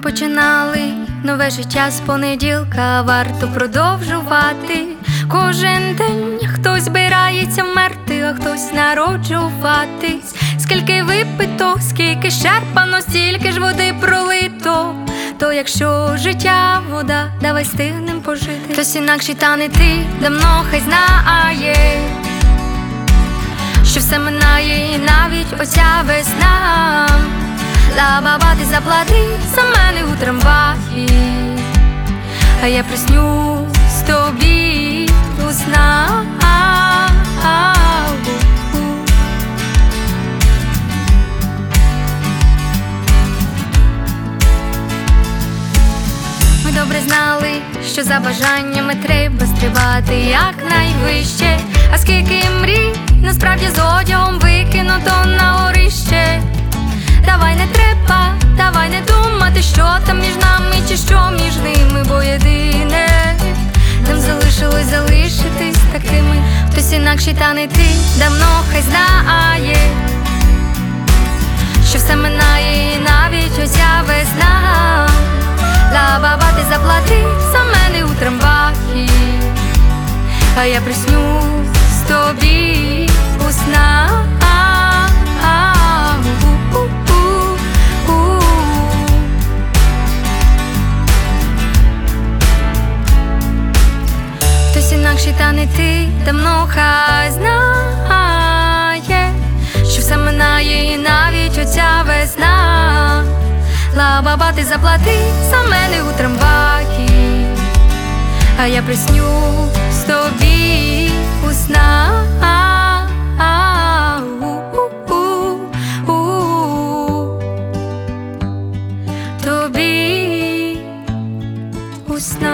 починали нове життя з понеділка, варто продовжувати. Кожен день хтось збирається вмерти, а хтось народжуватись. Скільки випито, скільки щерпано, стільки ж води пролито. То якщо життя вода, давай встигнем пожити. Хтось інакший, та не ти, давно хай знає, що все минає і навіть оця весна. Ла-ба-ба, ти заплати за мене у трамваї, а я приснюсь тобі у снах. Ми добре знали, що за бажаннями треба стрибати якнайвище. А скільки мрій насправді з одягом викинуто на горище. Давай не треба, давай не думати, що там між нами чи що між ними, бо єдине нам залишилось залишитись такими. Хтось інакший, та не ти, давно хай знає, що все минає і навіть оця весна. Ла-ба-ба, ти заплати за мене у трамваї, а я приснюсь тобі у снах. Хтось інакший, та не ти, давно хай знає, що все минає і навіть оця весна. Ла-ба-ба, ти заплати за мене у трамваї, а я приснюсь тобі у снах. Тобі у снах.